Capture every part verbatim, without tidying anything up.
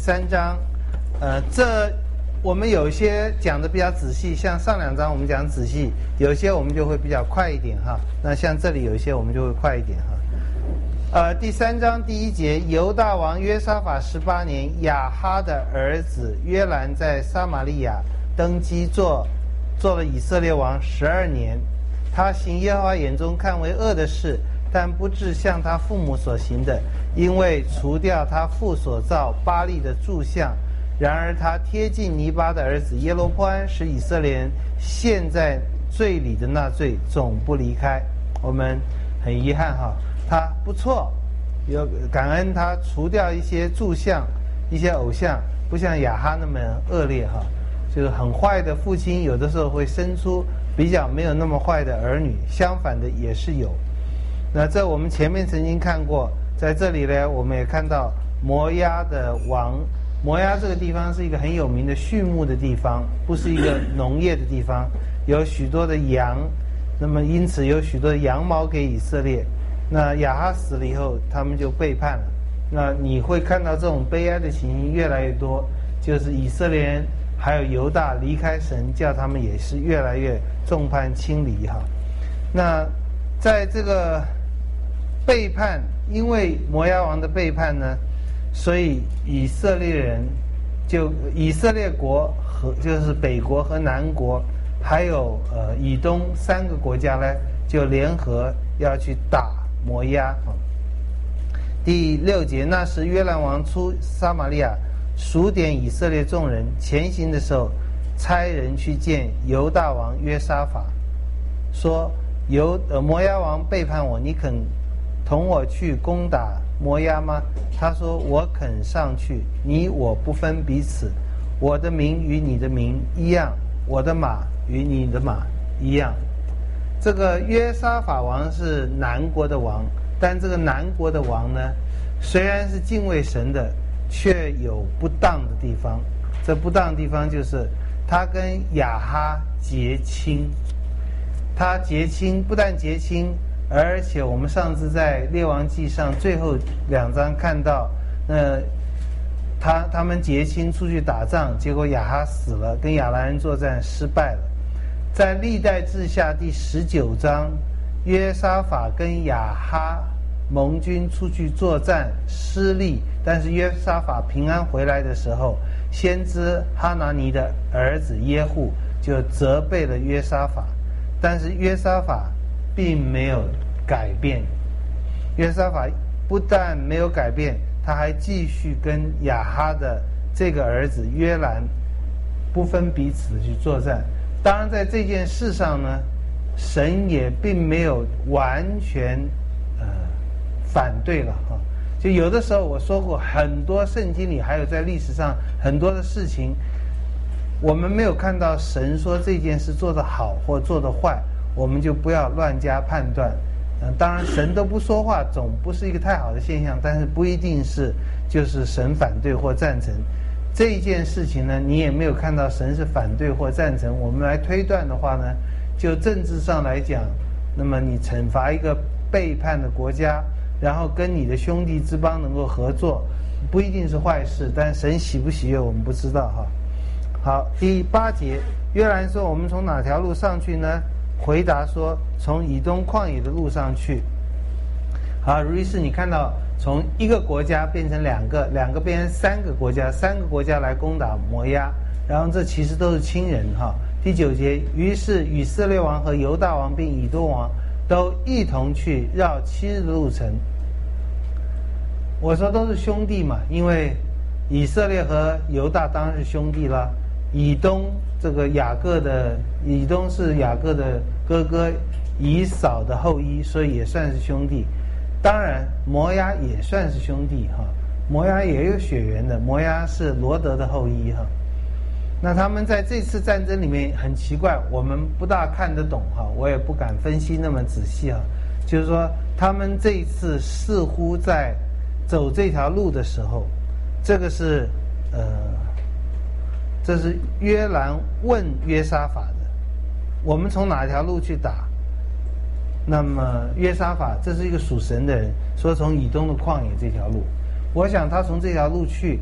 三章，呃，这我们有一些讲的比较仔细，像上两章我们讲仔细，有些我们就会比较快一点哈。那像这里有一些我们就会快一点哈。呃，第三章第一节，犹大王约沙法十八年，亚哈的儿子约兰在撒玛利亚登基做做了以色列王十二年。他行耶和华眼中看为恶的事，但不至像他父母所行的，因为除掉他父所造巴力的柱像。然而他贴近尼巴的儿子耶罗波安，使以色列人陷在罪里的那罪总不离开。我们很遗憾哈，他不错，有感恩他除掉一些柱像、一些偶像，不像亚哈那么恶劣哈。就是很坏的父亲，有的时候会生出比较没有那么坏的儿女，相反的也是有。那这我们前面曾经看过，在这里呢，我们也看到摩押的王。摩押这个地方是一个很有名的畜牧的地方，不是一个农业的地方，有许多的羊，那么因此有许多的羊毛给以色列。那亚哈死了以后，他们就背叛了。那你会看到这种悲哀的情形越来越多，就是以色列人还有犹大离开神，叫他们也是越来越众叛亲离哈。那在这个背叛，因为摩押王的背叛呢，所以以色列人就以色列国和就是北国和南国，还有呃以东三个国家呢，就联合要去打摩押。第六节，那时约兰王出撒玛利亚，数点以色列众人，前行的时候，差人去见犹大王约沙法，说犹呃摩押王背叛我，你肯同我去攻打摩押吗？他说我肯上去，你我不分彼此，我的名与你的名一样，我的马与你的马一样。这个约沙法王是南国的王，但这个南国的王呢，虽然是敬畏神的，却有不当的地方。这不当的地方就是他跟亚哈结亲，他结亲不但结亲，而且我们上次在列王记上最后两章看到，呃，他他们结亲出去打仗，结果亚哈死了，跟亚兰人作战失败了。在历代志下第十九章，约沙法跟亚哈盟军出去作战失利，但是约沙法平安回来的时候，先知哈拿尼的儿子耶户就责备了约沙法，但是约沙法并没有改变。约沙法不但没有改变，他还继续跟亚哈的这个儿子约兰不分彼此的去作战。当然在这件事上呢，神也并没有完全呃反对了哈。就有的时候我说过，很多圣经里还有在历史上很多的事情，我们没有看到神说这件事做得好或做得坏，我们就不要乱加判断。嗯，当然神都不说话总不是一个太好的现象，但是不一定是就是神反对或赞成。这一件事情呢，你也没有看到神是反对或赞成。我们来推断的话呢，就政治上来讲，那么你惩罚一个背叛的国家，然后跟你的兄弟之邦能够合作，不一定是坏事，但神喜不喜悦我们不知道哈。好，第八节，约兰说我们从哪条路上去呢？回答说从以东旷野的路上去。好，于是你看到从一个国家变成两个，两个变成三个国家，三个国家来攻打摩押，然后这其实都是亲人哈。第九节，于是以色列王和犹大王并以东王都一同去绕七日的路程。我说都是兄弟嘛，因为以色列和犹大当然是兄弟了。以东这个雅各的以东是雅各的哥哥以扫的后裔，所以也算是兄弟。当然摩押也算是兄弟哈，摩押也有血缘的，摩押是罗德的后裔哈。那他们在这次战争里面很奇怪，我们不大看得懂哈，我也不敢分析那么仔细哈。就是说他们这一次似乎在走这条路的时候，这个是呃这是约兰问约沙法的，我们从哪条路去打？那么约沙法，这是一个属神的人，说从以东的旷野这条路。我想他从这条路去，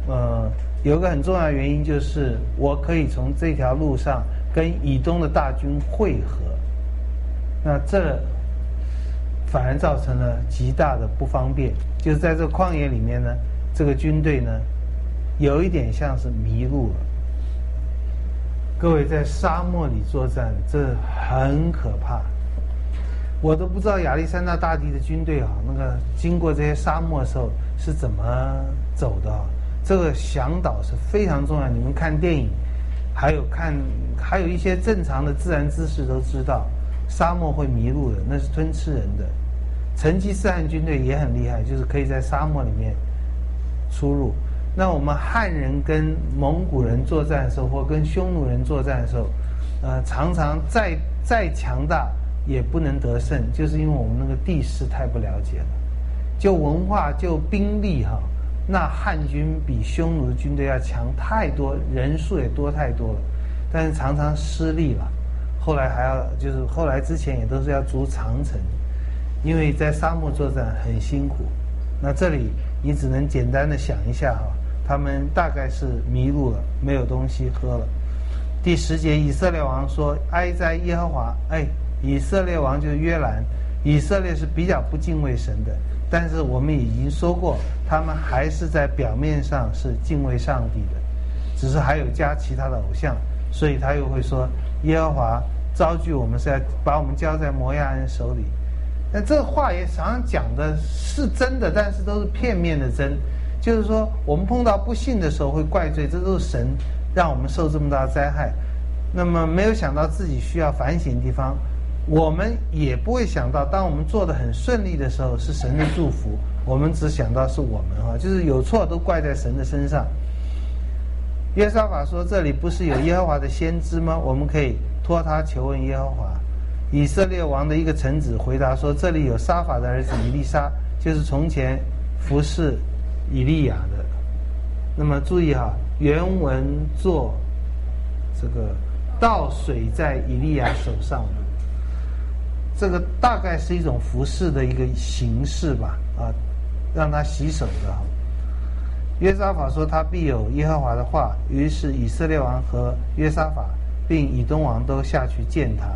呃，有个很重要的原因就是我可以从这条路上跟以东的大军会合，那这反而造成了极大的不方便。就是在这个旷野里面呢，这个军队呢，有一点像是迷路了。各位在沙漠里作战，这很可怕。我都不知道亚历山大大帝的军队啊，那个经过这些沙漠的时候是怎么走的啊。这个向导是非常重要。你们看电影，还有看，还有一些正常的自然知识都知道，沙漠会迷路的，那是吞吃人的。成吉思汗军队也很厉害，就是可以在沙漠里面出入。那我们汉人跟蒙古人作战的时候，或跟匈奴人作战的时候，呃，常常再再强大也不能得胜，就是因为我们那个地势太不了解了。就文化就兵力哈，那汉军比匈奴的军队要强太多，人数也多太多了，但是常常失利了。后来还要就是后来之前也都是要筑长城，因为在沙漠作战很辛苦。那这里你只能简单的想一下哈，他们大概是迷路了，没有东西喝了。第十节，以色列王说：“哀哉耶和华！”哎，以色列王就是约兰。以色列是比较不敬畏神的，但是我们已经说过，他们还是在表面上是敬畏上帝的，只是还有加其他的偶像，所以他又会说：“耶和华招聚我们是要把我们交在摩亚人手里。”那这个话也常常讲的是真的，但是都是片面的真。就是说，我们碰到不幸的时候会怪罪，这都是神让我们受这么大的灾害。那么没有想到自己需要反省的地方，我们也不会想到，当我们做得很顺利的时候是神的祝福，我们只想到是我们哈，就是有错都怪在神的身上。约沙法说：“这里不是有耶和华的先知吗？我们可以托他求问耶和华。”以色列王的一个臣子回答说：“这里有沙法的儿子以利沙，就是从前服侍以利亚的。”那么注意哈，原文做这个倒水在以利亚手上，这个大概是一种服侍的一个形式吧，啊，让他洗手的。约沙法说他必有耶和华的话，于是以色列王和约沙法并以东王都下去见他。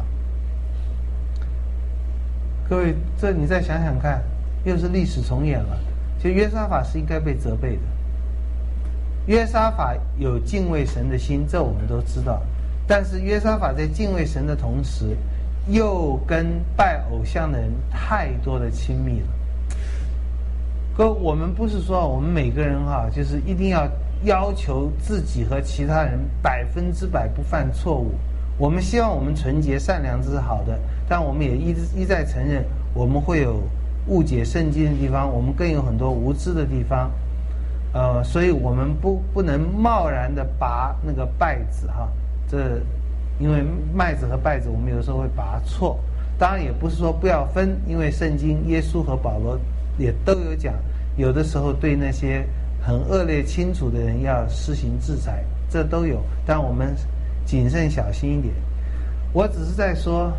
各位，这你再想想看，又是历史重演了。其实约沙法是应该被责备的。约沙法有敬畏神的心，这我们都知道。但是约沙法在敬畏神的同时，又跟拜偶像的人太多的亲密了。可我们不是说我们每个人哈、啊，就是一定要要求自己和其他人百分之百不犯错误。我们希望我们纯洁善良，这是好的，但我们也一一再承认我们会有误解圣经的地方，我们更有很多无知的地方，呃，所以我们不不能贸然的拔那个稗子哈，这因为麦子和稗子我们有时候会拔错，当然也不是说不要分，因为圣经耶稣和保罗也都有讲，有的时候对那些很恶劣清楚的人要施行制裁，这都有，但我们谨慎小心一点。我只是在说，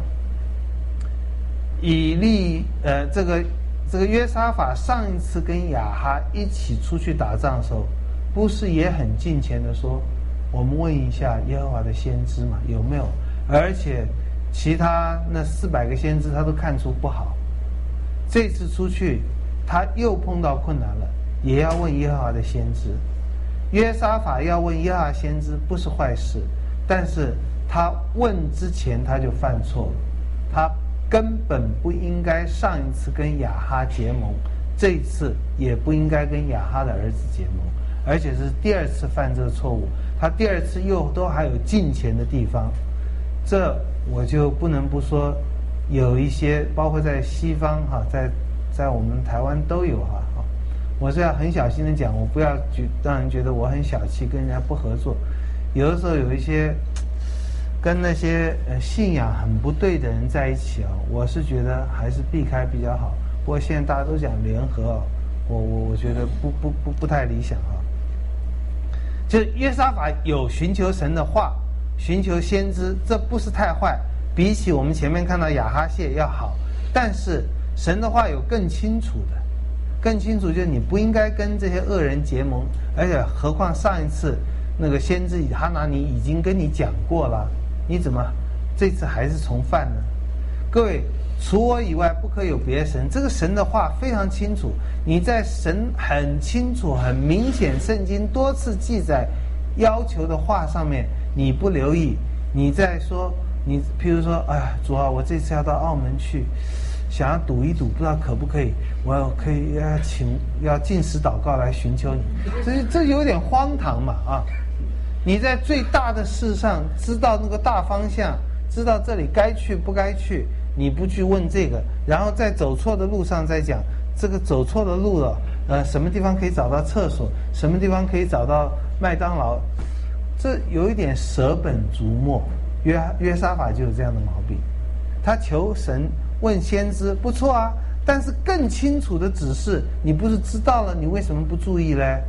以利呃这个这个约沙法上一次跟亚哈一起出去打仗的时候，不是也很近前的说，我们问一下耶和华的先知嘛，有没有？而且其他那四百个先知他都看出不好，这次出去他又碰到困难了，也要问耶和华的先知。约沙法要问耶和华先知不是坏事，但是他问之前他就犯错了，他根本不应该上一次跟亚哈结盟，这一次也不应该跟亚哈的儿子结盟，而且是第二次犯这个错误，他第二次又都还有近前的地方，这我就不能不说，有一些包括在西方哈，在在我们台湾都有哈，我是要很小心的讲，我不要觉让人觉得我很小气，跟人家不合作。有的时候有一些跟那些呃信仰很不对的人在一起啊，我是觉得还是避开比较好。不过现在大家都讲联合啊，我我我觉得不不不不太理想啊。就是约沙法有寻求神的话，寻求先知，这不是太坏，比起我们前面看到亚哈谢要好。但是神的话有更清楚的、 更清楚就是你不应该跟这些恶人结盟，而且何况上一次那个先知哈拿尼已经跟你讲过了，你怎么这次还是重犯呢？各位，除我以外不可有别神，这个神的话非常清楚，你在神很清楚很明显圣经多次记载要求的话上面你不留意，你在说你譬如说，哎，主啊，我这次要到澳门去，想要赌一赌，不知道可不可以，我要可以要请要禁食祷告来寻求你，这这有点荒唐嘛啊！你在最大的事上知道那个大方向，知道这里该去不该去，你不去问这个，然后在走错的路上再讲这个走错的路了，呃，什么地方可以找到厕所，什么地方可以找到麦当劳，这有一点舍本逐末。约约沙法就有这样的毛病，他求神问先知不错啊，但是更清楚的指示你不是知道了，你为什么不注意嘞？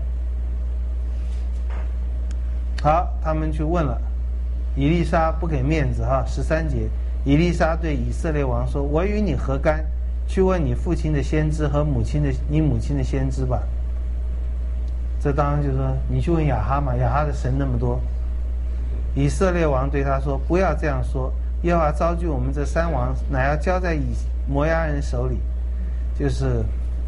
好，他们去问了，以利沙不给面子哈。十三节，以利沙对以色列王说：“我与你何干？去问你父亲的先知和母亲的你母亲的先知吧。”这当然就是说，你去问亚哈嘛，亚哈的神那么多。以色列王对他说：“不要这样说，耶和华召聚我们这三王，乃要交在以摩押人手里。”就是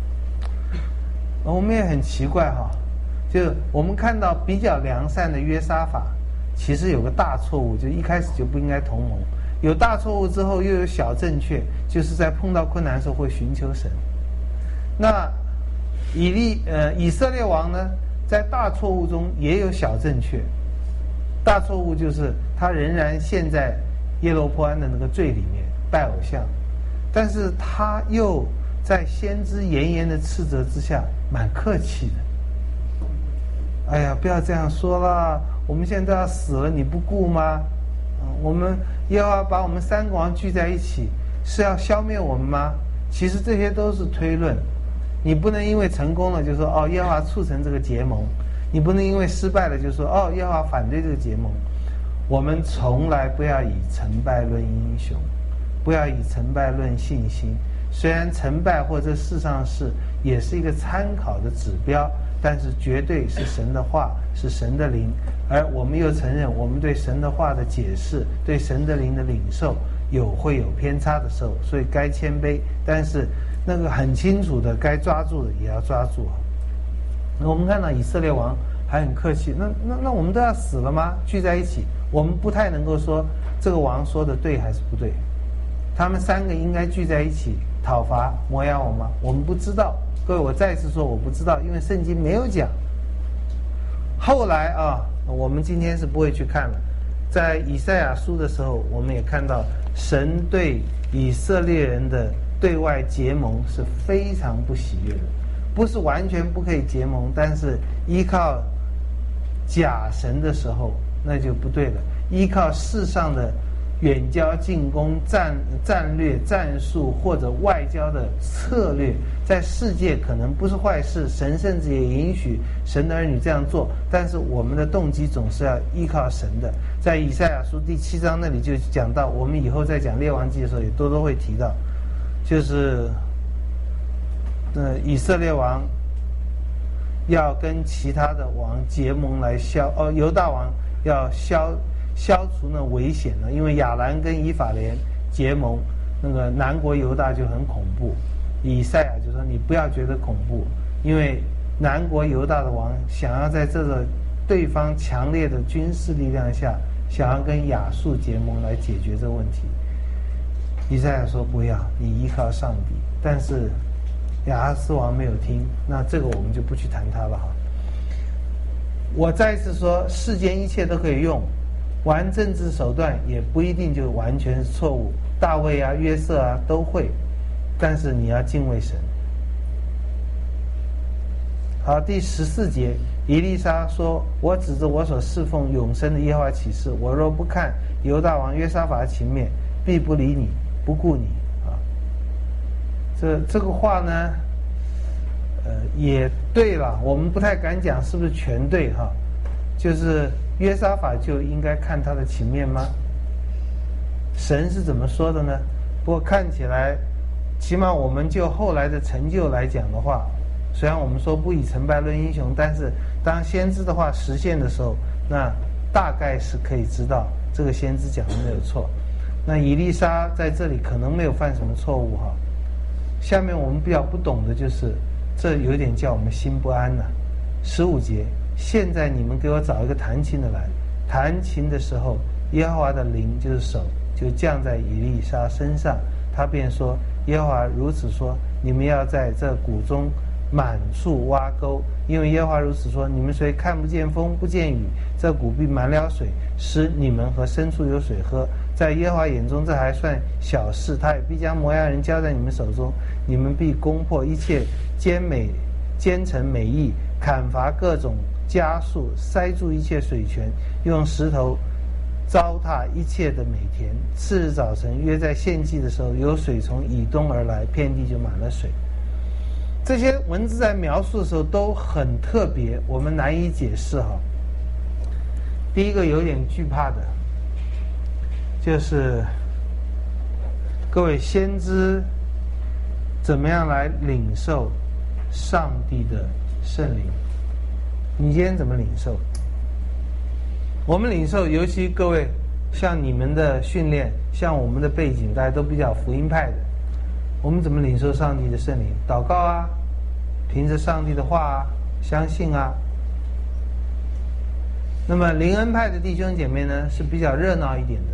我们也很奇怪哈，就我们看到比较良善的约沙法，其实有个大错误，就一开始就不应该同盟。有大错误之后又有小正确，就是在碰到困难的时候会寻求神。那以利呃以色列王呢，在大错误中也有小正确。大错误就是他仍然陷在耶罗波安的那个罪里面拜偶像，但是他又在先知严严的斥责之下蛮客气的。哎呀，不要这样说了，我们现在要死了你不顾吗？我们耶和华把我们三个王聚在一起是要消灭我们吗？其实这些都是推论，你不能因为成功了就说哦耶和华促成这个结盟，你不能因为失败了就说哦耶和华反对这个结盟。我们从来不要以成败论英雄，不要以成败论信心。虽然成败或者世上事也是一个参考的指标，但是绝对是神的话，是神的灵。而我们又承认我们对神的话的解释，对神的灵的领受有会有偏差的时候，所以该谦卑，但是那个很清楚的该抓住的也要抓住。我们看到以色列王还很客气，那那那我们都要死了吗？聚在一起，我们不太能够说这个王说的对还是不对。他们三个应该聚在一起讨伐摩押王吗？我们不知道。各位，我再次说我不知道，因为圣经没有讲。后来啊，我们今天是不会去看了。在以赛亚书的时候，我们也看到神对以色列人的对外结盟是非常不喜悦的，不是完全不可以结盟，但是依靠假神的时候那就不对了。依靠世上的远交近攻、战战略、战术或者外交的策略，在世界可能不是坏事，神甚至也允许神的儿女这样做，但是我们的动机总是要依靠神的。在以赛亚书第七章那里就讲到，我们以后在讲列王记的时候也多多会提到，就是呃以色列王要跟其他的王结盟来消哦犹大王要消消除那危险呢，因为亚兰跟以法莲结盟，那个南国犹大就很恐怖。以赛亚就说你不要觉得恐怖，因为南国犹大的王想要在这个对方强烈的军事力量下，想要跟亚述结盟来解决这个问题。以赛亚说不要，你依靠上帝。但是亚哈斯王没有听，那这个我们就不去谈他了哈。我再一次说，世间一切都可以用，玩政治手段也不一定就完全是错误。大卫啊、约瑟啊都会，但是你要敬畏神。好，第十四节，以利沙说：“我指着我所侍奉永生的耶和华起誓，我若不看犹大王约沙法的情面，必不理你，不顾你。”啊，这这个话呢，呃，也对了，我们不太敢讲是不是全对哈，就是约沙法就应该看他的情面吗？神是怎么说的呢？不过看起来，起码我们就后来的成就来讲的话， 虽然我们说不以成败论英雄，但是当先知的话实现的时候，那大概是可以知道这个先知讲的没有错。那以利沙在这里可能没有犯什么错误哈。下面我们比较不懂的就是，这有点叫我们心不安呐、啊。十五节，现在你们给我找一个弹琴的来。弹琴的时候，耶和华的灵就是手，就降在以利沙身上。他便说：耶和华如此说，你们要在这谷中满处挖沟，因为耶和华如此说：你们虽看不见风，不见雨，这谷必满了水，使你们和牲畜有水喝。在耶和华眼中，这还算小事，他也必将摩押人交在你们手中，你们必攻破一切坚美坚城美邑，砍伐各种家畜，塞住一切水泉，用石头糟蹋一切的美田。次日早晨，约在献祭的时候，有水从以东而来，遍地就满了水。这些文字在描述的时候都很特别，我们难以解释哈。第一个有点惧怕的，就是各位先知怎么样来领受上帝的圣灵？你今天怎么领受？我们领受，尤其各位像你们的训练，像我们的背景，大家都比较福音派的，我们怎么领受上帝的圣灵？祷告啊，凭着上帝的话啊，相信啊。那么灵恩派的弟兄姐妹呢，是比较热闹一点的。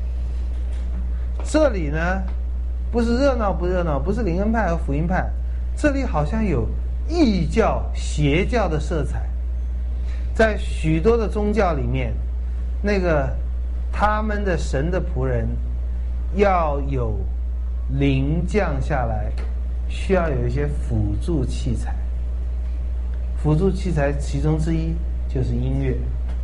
这里呢，不是热闹不热闹，不是灵恩派和福音派，这里好像有异教邪教的色彩。在许多的宗教里面，那个他们的神的仆人要有灵降下来，需要有一些辅助器材。辅助器材其中之一就是音乐。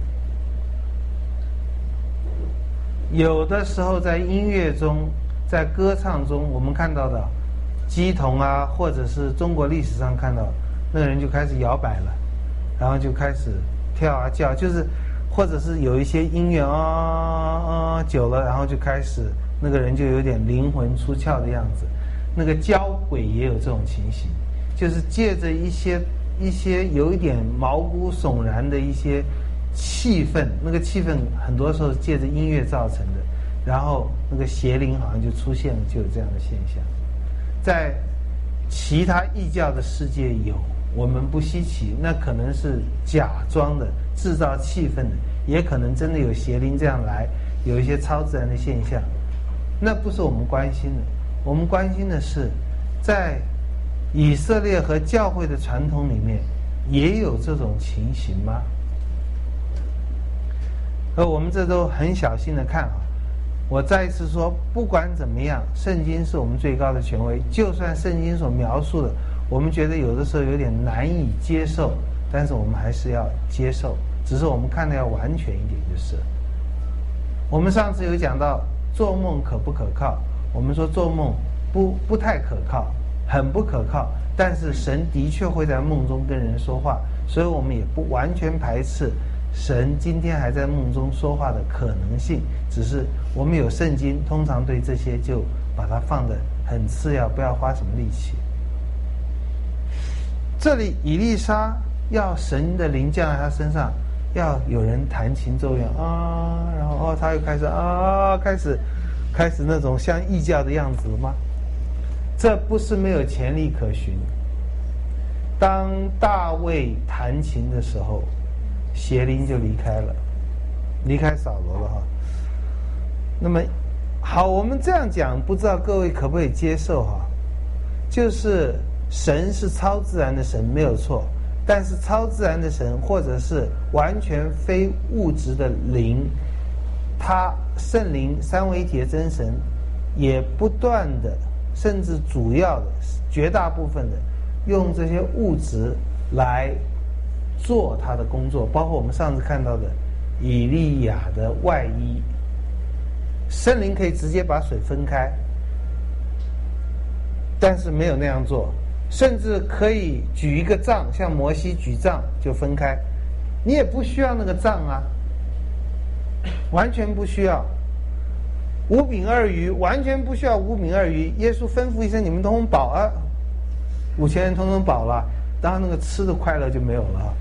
有的时候在音乐中，在歌唱中，我们看到的鸡童啊，或者是中国历史上看到那个人就开始摇摆了，然后就开始跳啊叫，就是或者是有一些音乐啊啊久了，然后就开始那个人就有点灵魂出窍的样子。那个交鬼也有这种情形，就是借着一些一些有一点毛骨悚然的一些气氛，那个气氛很多时候借着音乐造成的，然后那个邪灵好像就出现了，就有这样的现象。在其他异教的世界有，我们不稀奇，那可能是假装的，制造气氛的，也可能真的有邪灵这样来，有一些超自然的现象，那不是我们关心的。我们关心的是，在以色列和教会的传统里面，也有这种情形吗？而我们这都很小心的看啊。我再一次说，不管怎么样，圣经是我们最高的权威。就算圣经所描述的，我们觉得有的时候有点难以接受，但是我们还是要接受，只是我们看的要完全一点就是。我们上次有讲到做梦可不可靠，我们说做梦不不太可靠，很不可靠，但是神的确会在梦中跟人说话，所以我们也不完全排斥神今天还在梦中说话的可能性，只是我们有圣经，通常对这些就把它放得很次要，不要花什么力气。这里以利沙要神的灵降在他身上，要有人弹琴奏乐啊，然后哦，他又开始啊，开始开始那种像异教的样子了吗？这不是没有前例可循。当大卫弹琴的时候，邪灵就离开了，离开扫罗了哈。那么好，我们这样讲，不知道各位可不可以接受哈？就是神是超自然的神没有错，但是超自然的神或者是完全非物质的灵，他圣灵三位一体的真神也不断的，甚至主要的绝大部分的用这些物质来做他的工作，包括我们上次看到的以利亚的外衣，圣灵可以直接把水分开，但是没有那样做，甚至可以举一个杖，像摩西举杖就分开，你也不需要那个杖啊，完全不需要。五饼二鱼完全不需要五饼二鱼，耶稣吩咐一声，你们通通饱啊，五千人通通饱了， 然后那个吃的快乐就没有了哈。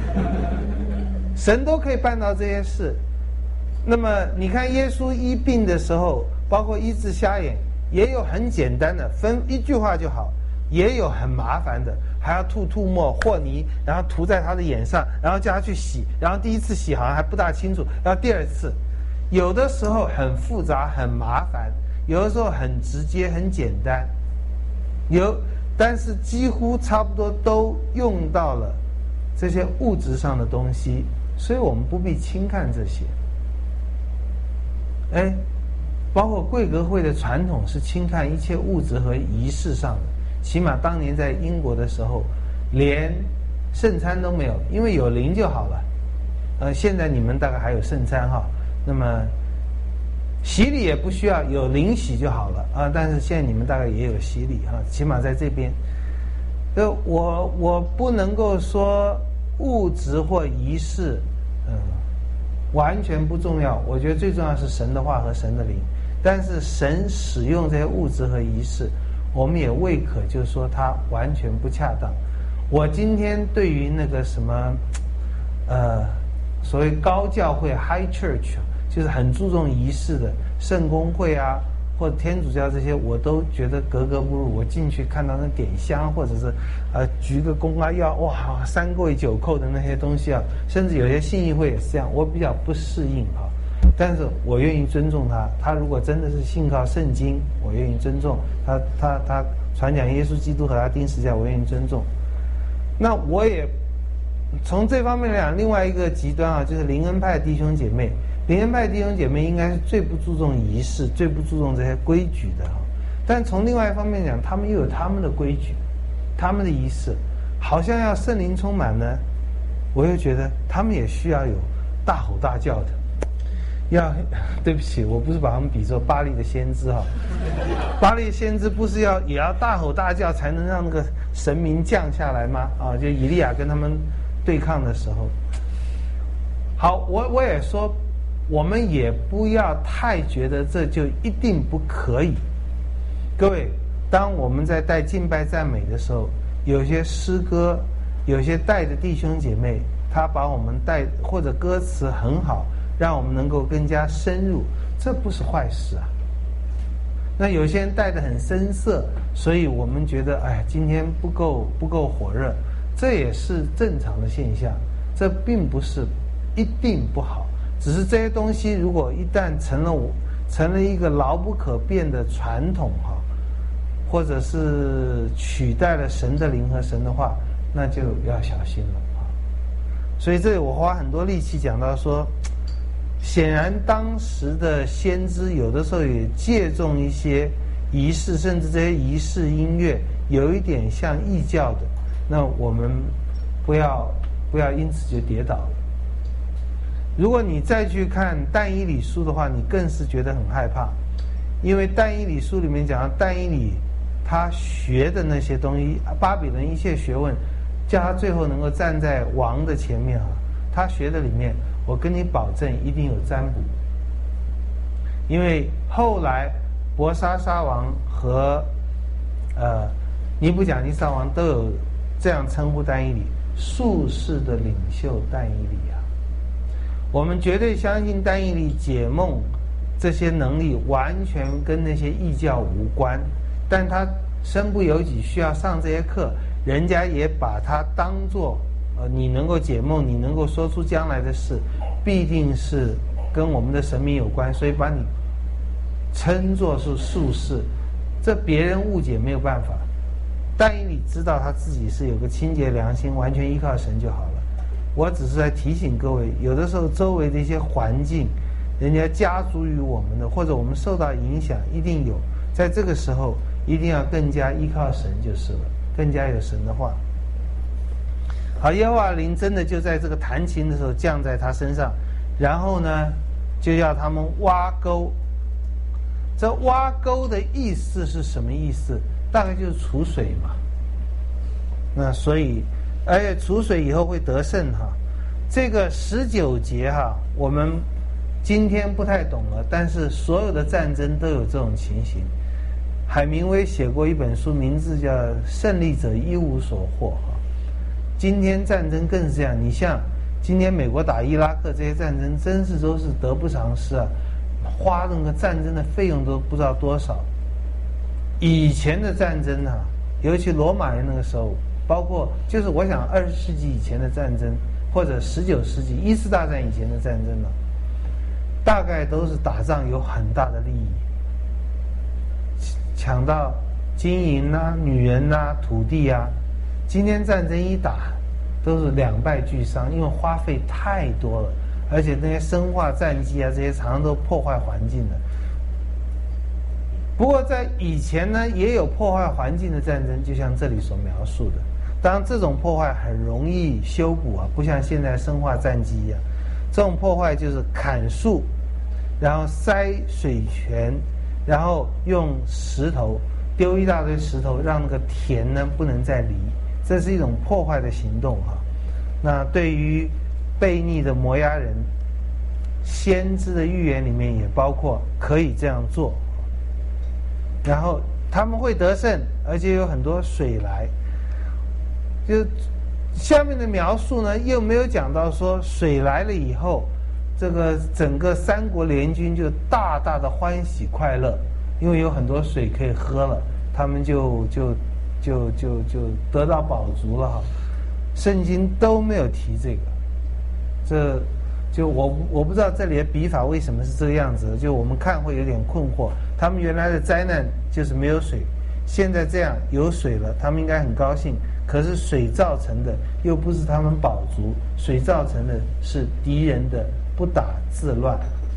神都可以办到这些事。那么你看耶稣医病的时候，包括医治瞎眼，也有很简单的，分一句话就好，也有很麻烦的，还要吐吐沫和泥，然后涂在他的眼上，然后叫他去洗，然后第一次洗好像还不大清楚，然后第二次，有的时候很复杂很麻烦，有的时候很直接很简单，有但是几乎差不多都用到了这些物质上的东西，所以我们不必轻看这些。哎，包括贵格会的传统是轻看一切物质和仪式上的，起码当年在英国的时候，连圣餐都没有，因为有灵就好了。呃，现在你们大概还有圣餐哈，那么洗礼也不需要，有灵洗就好了啊。但是现在你们大概也有洗礼哈，起码在这边。呃，我我不能够说物质或仪式，嗯。完全不重要，我觉得最重要是神的话和神的灵。但是神使用这些物质和仪式，我们也未可就是说它完全不恰当。我今天对于那个什么，呃，所谓高教会 （High Church） 就是很注重仪式的圣公会啊，或者天主教这些，我都觉得格格不入。我进去看到那点香，或者是呃鞠个躬啊，要哇三跪九叩的那些东西啊，甚至有些信义会也是这样，我比较不适应啊。但是我愿意尊重他，他如果真的是信靠圣经，我愿意尊重他，他他传讲耶稣基督和他钉十字架，我愿意尊重。那我也从这方面来讲，另外一个极端啊，就是灵恩派弟兄姐妹。灵恩派弟兄姐妹应该是最不注重仪式、最不注重这些规矩的哈。但从另外一方面讲，他们又有他们的规矩、他们的仪式，好像要圣灵充满呢，我又觉得他们也需要有大吼大叫的。要对不起，我不是把他们比作巴力的先知哈。巴力先知不是要也要大吼大叫才能让那个神明降下来吗？啊，就以利亚跟他们对抗的时候。好，我我也说。我们也不要太觉得这就一定不可以。各位，当我们在带敬拜赞美的时候，有些诗歌，有些带的弟兄姐妹，他把我们带或者歌词很好，让我们能够更加深入，这不是坏事啊。那有些人带得很深色，所以我们觉得哎，今天不够不够火热，这也是正常的现象，这并不是一定不好。只是这些东西如果一旦成了我成了一个牢不可变的传统哈，或者是取代了神的灵和神的话，那就要小心了啊。所以这里我花很多力气讲到说，显然当时的先知有的时候也借重一些仪式，甚至这些仪式音乐有一点像异教的，那我们不要不要因此就跌倒了。如果你再去看但以理书的话，你更是觉得很害怕，因为但以理书里面讲到但以理他学的那些东西，巴比伦一切学问，叫他最后能够站在王的前面啊，他学的里面，我跟你保证一定有占卜，因为后来伯沙沙王和呃尼布甲尼撒王都有这样称呼但以理，术士的领袖但以理啊。我们绝对相信但以理解梦这些能力完全跟那些异教无关，但他身不由己需要上这些课，人家也把他当作呃你能够解梦，你能够说出将来的事，必定是跟我们的神明有关，所以把你称作是术士，这别人误解没有办法。但以理知道他自己是有个清洁良心，完全依靠神就好了。我只是在提醒各位，有的时候周围的一些环境，人家加诸于我们的，或者我们受到影响，一定有。在这个时候，一定要更加依靠神就是了，更加有神的话。好，耶和华灵真的就在这个弹琴的时候降在他身上，然后呢，就要他们挖沟。这挖沟的意思是什么意思？大概就是储水嘛。那所以。而且储水以后会得胜哈，这个十九节哈，我们今天不太懂了，但是所有的战争都有这种情形。海明威写过一本书，名字叫《胜利者一无所获》哈， 今天战争更是这样，你像今天美国打伊拉克这些战争，真是都是得不偿失啊，花那个战争的费用都不知道多少。以前的战争啊，尤其罗马人那个时候，包括就是我想二十世纪以前的战争，或者十九世纪一次大战以前的战争呢、啊，大概都是打仗有很大的利益，抢到金银啊、女人啊、土地啊。今天战争一打，都是两败俱伤，因为花费太多了，而且那些生化战机啊，这些常常都破坏环境的。不过在以前呢，也有破坏环境的战争，就像这里所描述的。当然，这种破坏很容易修补啊，不像现在生化战机一样。这种破坏就是砍树，然后塞水泉，然后用石头丢一大堆石头，让那个田呢不能再犁，这是一种破坏的行动哈、啊。那对于悖逆的摩押人，先知的预言里面也包括可以这样做。然后他们会得胜，而且有很多水来。就下面的描述呢，又没有讲到说水来了以后，这个整个三国联军就大大的欢喜快乐，因为有很多水可以喝了，他们就就就就就得到饱足了哈。圣经都没有提这个，这就我我不知道这里的笔法为什么是这个样子，就我们看会有点困惑。他们原来的灾难就是没有水，现在这样有水了，他们应该很高兴。可是水造成的又不是他们饱足，水造成的是敌人的不打自乱。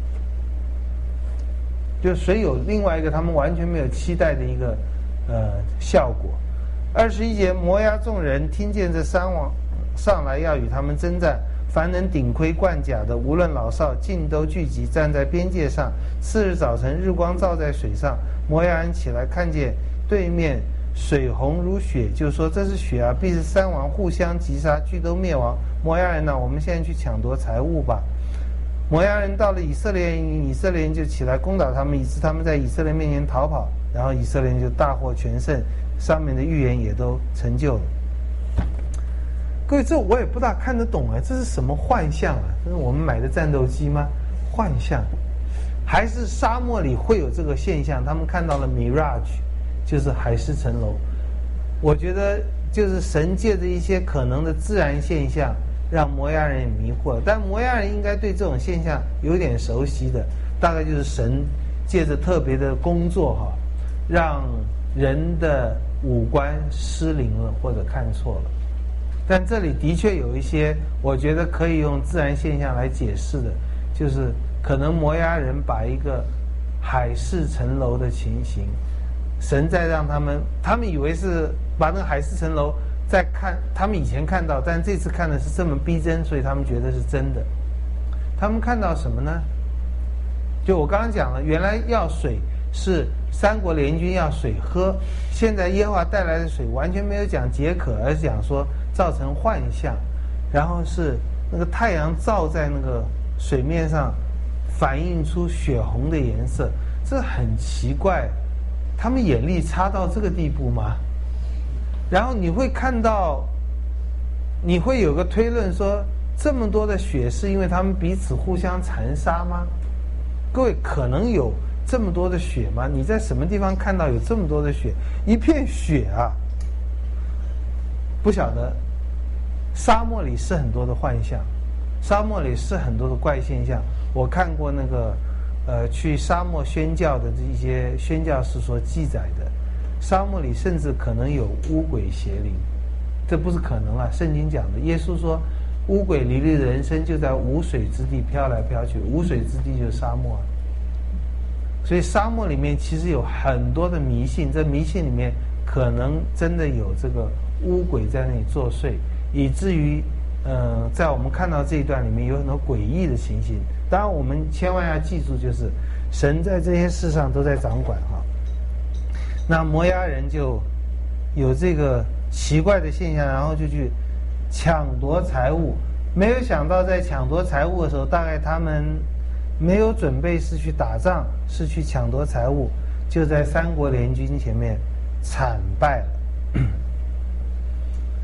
就水有另外一个他们完全没有期待的一个呃效果。二十一节，摩押众人听见这三王上来要与他们征战，凡能顶盔贯甲的，无论老少，尽都聚集，站在边界上。次日早晨，日光照在水上，摩押人起来，看见对面水红如血，就说这是血啊，必是三王互相击杀，俱都灭亡。摩押人呢、啊，我们现在去抢夺财物吧。摩押人到了以色列人营，以色列人就起来攻打他们，以致他们在以色列面前逃跑，然后以色列人就大获全胜，上面的预言也都成就了。各位，这我也不大看得懂哎，这是什么幻象啊？这是我们买的战斗机吗？幻象，还是沙漠里会有这个现象？他们看到了 mirage， 就是海市蜃楼。我觉得就是神借着一些可能的自然现象，让摩押人也迷惑了。但摩押人应该对这种现象有点熟悉的，大概就是神借着特别的工作哈，让人的五官失灵了或者看错了。但这里的确有一些我觉得可以用自然现象来解释的，就是可能摩押人把一个海市蜃楼的情形，神在让他们，他们以为是把那个海市蜃楼在看，他们以前看到，但这次看的是这么逼真，所以他们觉得是真的。他们看到什么呢？就我刚刚讲了，原来要水是三国联军要水喝，现在耶和华带来的水完全没有讲解渴，而是讲说造成幻象，然后是那个太阳照在那个水面上，反映出血红的颜色，这很奇怪，他们眼力差到这个地步吗？然后你会看到，你会有个推论说，这么多的血是因为他们彼此互相残杀吗？各位，可能有这么多的血吗？你在什么地方看到有这么多的血？一片血啊！不晓得，沙漠里是很多的幻象，沙漠里是很多的怪现象。我看过那个，呃，去沙漠宣教的这些宣教士所记载的，沙漠里甚至可能有污鬼邪灵，这不是可能啊，圣经讲的。耶稣说，污鬼离离的人生就在无水之地飘来飘去，无水之地就是沙漠啊。所以沙漠里面其实有很多的迷信，这迷信里面可能真的有这个污鬼在那里作祟，以至于呃，在我们看到这一段里面有很多诡异的情形。当然我们千万要记住，就是神在这些事上都在掌管哈。那摩押人就有这个奇怪的现象，然后就去抢夺财物，没有想到在抢夺财物的时候，大概他们没有准备是去打仗，是去抢夺财物，就在三国联军前面惨败了。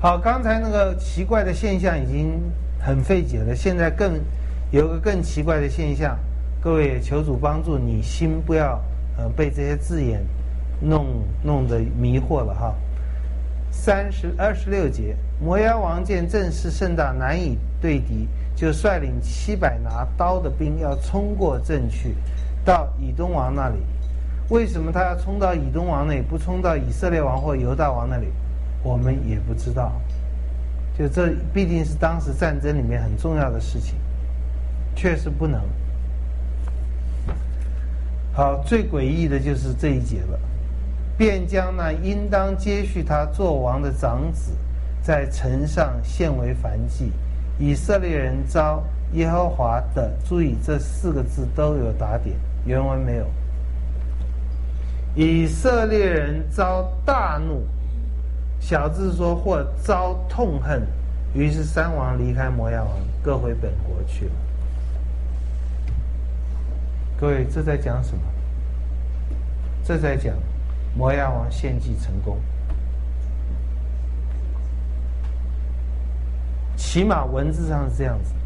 好，刚才那个奇怪的现象已经很费解了，现在更有个更奇怪的现象，各位求主帮助你心不要呃被这些字眼弄弄得迷惑了哈。三十二十六节，摩押王见阵势甚大，难以对敌，就率领七百拿刀的兵要冲过阵去，到以东王那里。为什么他要冲到以东王那里，不冲到以色列王或犹大王那里？我们也不知道。就这必定是当时战争里面很重要的事情，确实不能。好，最诡异的就是这一节了。便将那应当接续他做王的长子，在城上献为燔祭。以色列人遭耶和华的，注意这四个字都有打点，原文没有。以色列人遭大怒，小字说或遭痛恨，于是三王离开摩押王，各回本国去了。各位，这在讲什么？这在讲摩押王献祭成功，起码文字上是这样子。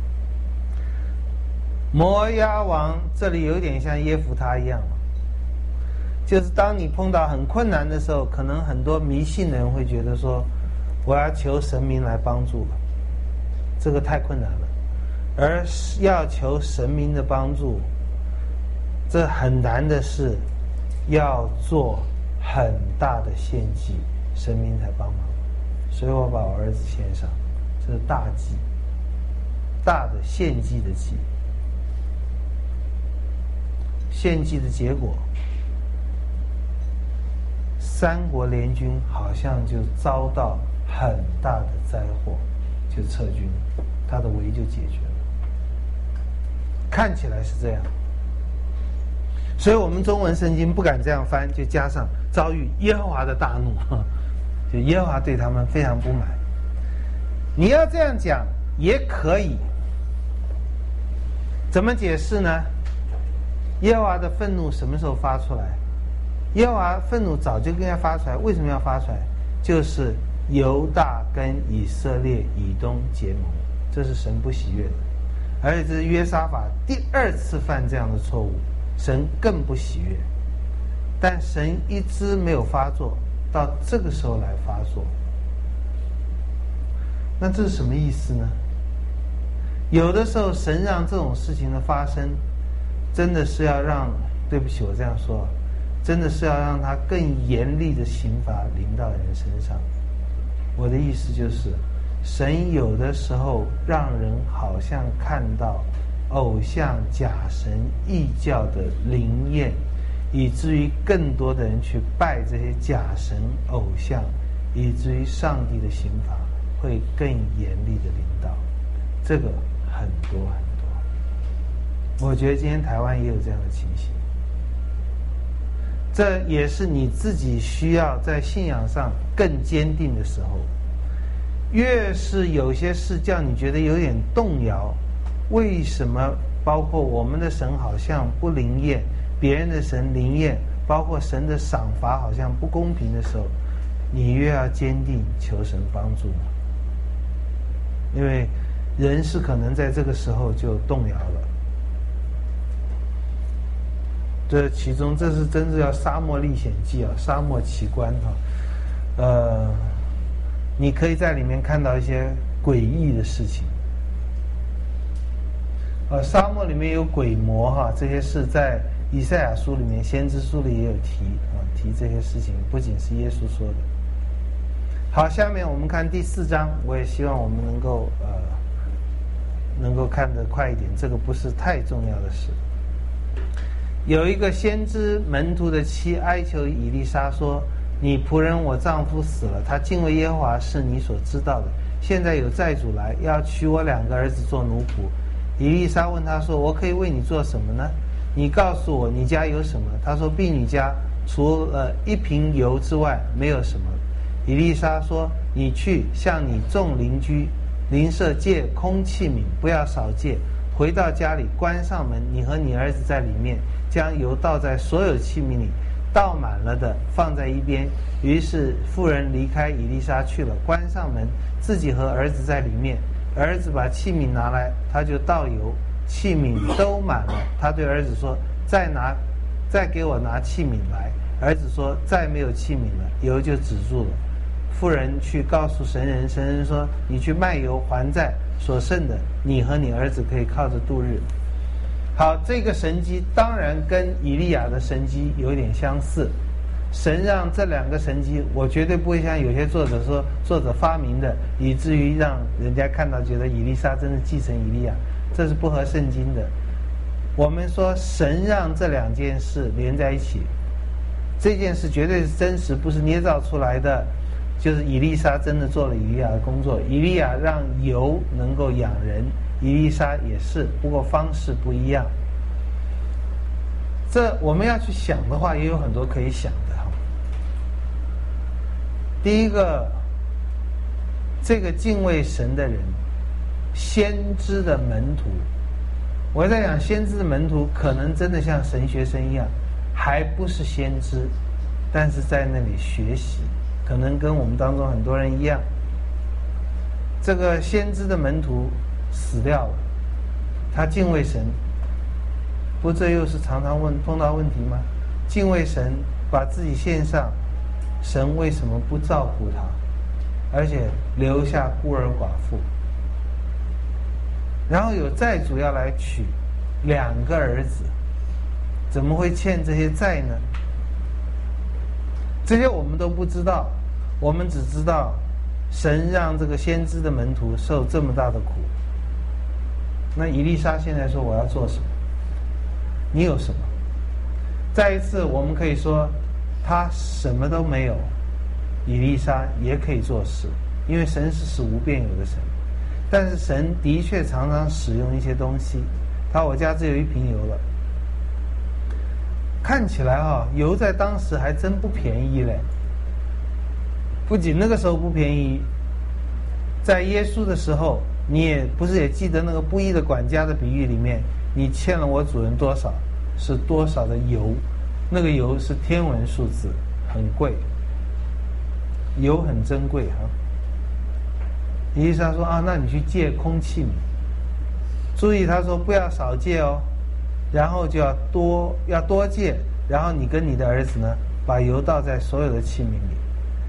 摩押王这里有点像耶弗他一样，就是当你碰到很困难的时候，可能很多迷信的人会觉得说，我要求神明来帮助了，这个太困难了。而要求神明的帮助，这很难的是要做很大的献祭，神明才帮忙。所以我把我儿子献上，这是大祭，大的献祭的祭。献祭的结果，三国联军好像就遭到很大的灾祸，就撤军，他的围就解决了。看起来是这样，所以我们中文圣经不敢这样翻，就加上遭遇耶和华的大怒，就耶和华对他们非常不满。你要这样讲也可以，怎么解释呢？耶和华的愤怒什么时候发出来？耶和华愤怒早就应该发出来，为什么要发出来？就是犹大跟以色列以东结盟，这是神不喜悦的，而且这是约沙法第二次犯这样的错误，神更不喜悦。但神一直没有发作，到这个时候来发作，那这是什么意思呢？有的时候神让这种事情的发生，真的是要让，对不起我这样说，真的是要让他更严厉的刑罚临到人身上。我的意思就是，神有的时候让人好像看到偶像假神异教的灵验，以至于更多的人去拜这些假神偶像，以至于上帝的刑罚会更严厉的临到。这个很多很多，我觉得今天台湾也有这样的情形。这也是你自己需要在信仰上更坚定的时候。越是有些事叫你觉得有点动摇，为什么包括我们的神好像不灵验，别人的神灵验，包括神的赏罚好像不公平的时候，你越要坚定求神帮助，因为人是可能在这个时候就动摇了。这其中这是真是要沙漠历险记啊，沙漠奇观啊，呃，你可以在里面看到一些诡异的事情。呃，沙漠里面有鬼魔哈，这些事在以赛亚书里面、先知书里也有提啊，提这些事情，不仅是耶稣说的。好，下面我们看第四章，我也希望我们能够呃能够看得快一点，这个不是太重要的事。有一个先知门徒的妻哀求以利沙说：“你仆人我丈夫死了，他敬畏耶和华是你所知道的。现在有债主来，要娶我两个儿子做奴仆。”以利沙问他说：“我可以为你做什么呢？你告诉我，你家有什么？”他说：“婢女家除了一瓶油之外，没有什么。”以利沙说：“你去向你众邻居邻舍借空器皿，不要少借。回到家里，关上门，你和你儿子在里面，将油倒在所有器皿里， 倒满了的放在一边。于是妇人离开以利沙去了，关上门，自己和儿子在里面。儿子把器皿拿来，他就倒油，器皿都满了。他对儿子说：再拿，再给我拿器皿来。儿子说：再没有器皿了，油就止住了。妇人去告诉神人，神人说：你去卖油还债，所剩的你和你儿子可以靠着度日。好，这个神迹当然跟以利亚的神迹有点相似。神让这两个神迹，我绝对不会像有些作者说作者发明的，以至于让人家看到觉得以利沙真的继承以利亚，这是不合圣经的。我们说神让这两件事连在一起，这件事绝对是真实，不是捏造出来的。就是以利沙真的做了以利亚的工作，以利亚让油能够养人，以利沙也是，不过方式不一样。这我们要去想的话，也有很多可以想的哈。第一个，这个敬畏神的人，先知的门徒，我在想，先知的门徒可能真的像神学生一样，还不是先知，但是在那里学习。可能跟我们当中很多人一样，这个先知的门徒死掉了，他敬畏神，不这又是常常问碰到问题吗？敬畏神，把自己献上，神为什么不照顾他，而且留下孤儿寡妇？然后有债主要来娶两个儿子，怎么会欠这些债呢？这些我们都不知道。我们只知道神让这个先知的门徒受这么大的苦。那以利沙现在说我要做什么？你有什么？再一次我们可以说他什么都没有，以利沙也可以做事，因为神是使无变有的神。但是神的确常常使用一些东西。他我家只有一瓶油了，看起来啊，油在当时还真不便宜嘞。不仅那个时候不便宜，在耶稣的时候，你也不是也记得那个不义的管家的比喻里面，你欠了我主人多少，是多少的油，那个油是天文数字，很贵，油很珍贵哈。以利沙说啊，那你去借空器皿，注意他说不要少借哦，然后就要多要多借，然后你跟你的儿子呢，把油倒在所有的器皿里。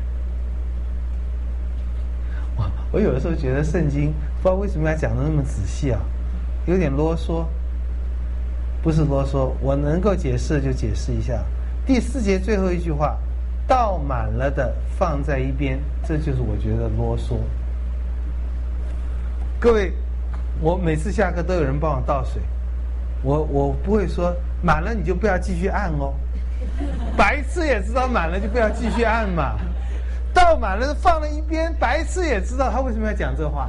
我有的时候觉得圣经不知道为什么要讲得那么仔细啊，有点啰嗦。不是啰嗦，我能够解释就解释一下。第四节最后一句话，倒满了的放在一边，这就是我觉得啰嗦。各位，我每次下课都有人帮我倒水，我我不会说满了你就不要继续按哦，白痴也知道满了就不要继续按嘛。倒满了放了一边，白痴也知道他为什么要讲这话。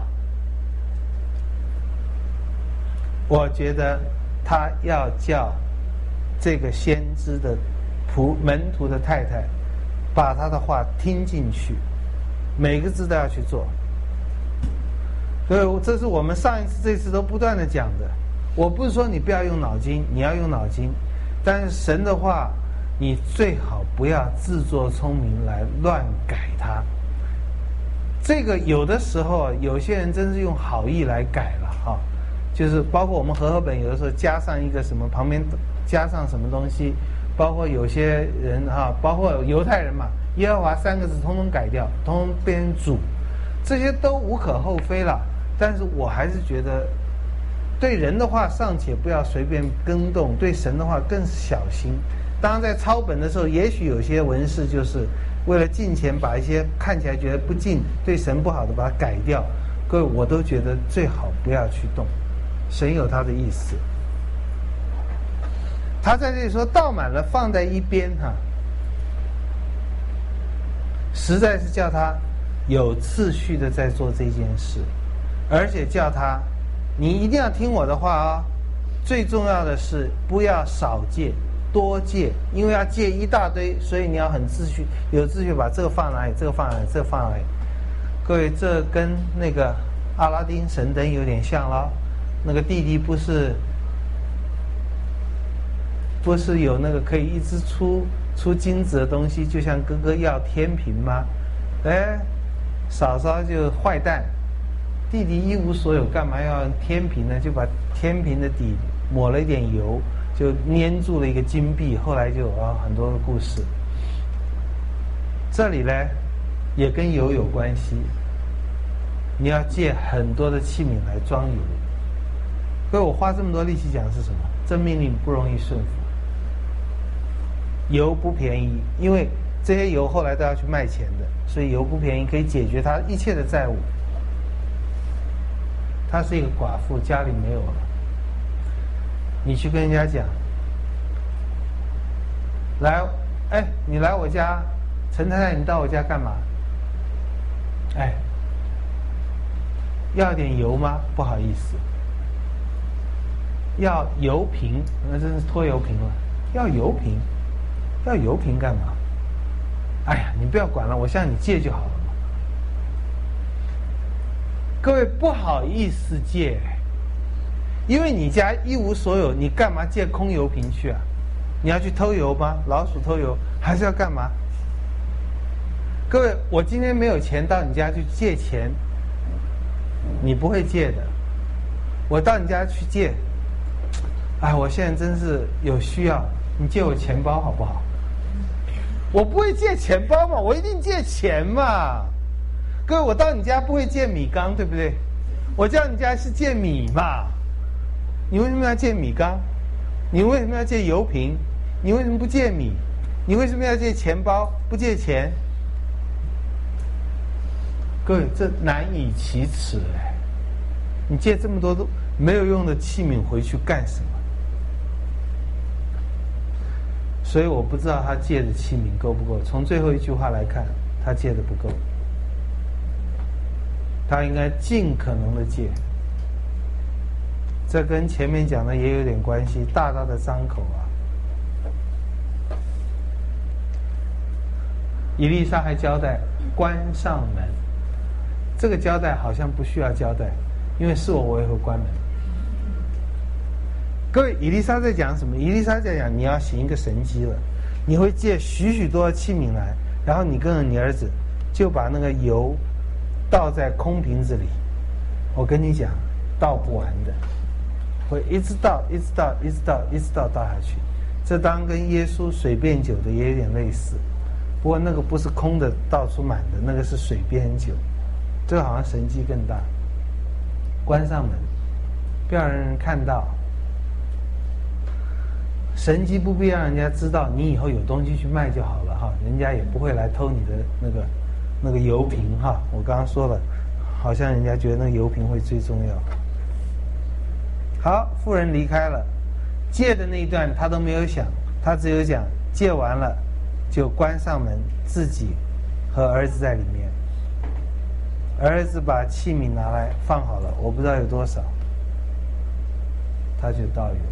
我觉得他要叫这个先知的仆门徒的太太把他的话听进去，每个字都要去做。所以这是我们上一次这次都不断的讲的。我不是说你不要用脑筋，你要用脑筋，但是神的话你最好不要自作聪明来乱改它。这个有的时候有些人真是用好意来改了哈，就是包括我们和合本有的时候加上一个什么，旁边加上什么东西，包括有些人哈，包括犹太人嘛，耶和华三个字通通改掉，通通变成主，这些都无可厚非了。但是我还是觉得对人的话尚且不要随便更动，对神的话更是小心。当然在抄本的时候，也许有些文士就是为了敬虔，把一些看起来觉得不敬、对神不好的把它改掉。各位，我都觉得最好不要去动，神有他的意思。他在这里说倒满了放在一边哈，实在是叫他有次序的在做这件事，而且叫他你一定要听我的话啊、哦！最重要的是不要少借，多借，因为要借一大堆，所以你要很秩序，有秩序把这个放哪里，这个放哪里，这个放哪里。各位，这跟那个阿拉丁神灯有点像了。那个弟弟不是不是有那个可以一直出出金子的东西，就像哥哥要天平吗？哎，嫂嫂就坏蛋，弟弟一无所有，干嘛要天平呢？就把天平的底抹了一点油，就粘住了一个金币。后来就有啊很多的故事。这里呢，也跟油有关系。你要借很多的器皿来装油。所以我花这么多力气讲是什么？这命令不容易顺服。油不便宜，因为这些油后来都要去卖钱的，所以油不便宜，可以解决他一切的债务。她是一个寡妇，家里没有了。你去跟人家讲，来，哎，你来我家，陈太太，你到我家干嘛？哎，要点油吗？不好意思。要油瓶，那真是拖油瓶了。要油瓶，要油瓶干嘛？哎呀，你不要管了，我向你借就好了嘛。各位不好意思借，因为你家一无所有，你干嘛借空油瓶去啊？你要去偷油吗？老鼠偷油，还是要干嘛？各位，我今天没有钱到你家去借钱，你不会借的。我到你家去借，哎，我现在真是有需要，你借我钱包好不好？我不会借钱包嘛，我一定借钱嘛。各位，我到你家不会借米缸，对不对？我叫你家是借米嘛。你为什么要借米缸？你为什么要借油瓶？你为什么不借米？你为什么要借钱包不借钱？各位，这难以启齿哎！你借这么多都没有用的器皿回去干什么？所以我不知道他借的器皿够不够。从最后一句话来看，他借的不够。他应该尽可能的借。这跟前面讲的也有点关系，大大的张口啊。以利沙还交代关上门，这个交代好像不需要交代，因为是我我也会关门。各位，以利沙在讲什么？以利沙在讲你要行一个神迹了，你会借许许多的器皿来，然后你跟着你儿子就把那个油倒在空瓶子里。我跟你讲，倒不完的，会一直倒，一直倒，一直倒，一直倒倒下去。这当跟耶稣水变酒的也有点类似，不过那个不是空的倒出满的，那个是水变酒。这个好像神迹更大。关上门，不要让人看到。神迹不必让人家知道，你以后有东西去卖就好了哈，人家也不会来偷你的那个那个油瓶哈。我刚刚说了，好像人家觉得那个油瓶会最重要。好，妇人离开了，借的那一段他都没有想，他只有讲借完了就关上门，自己和儿子在里面。儿子把器皿拿来放好了，我不知道有多少，他就倒油。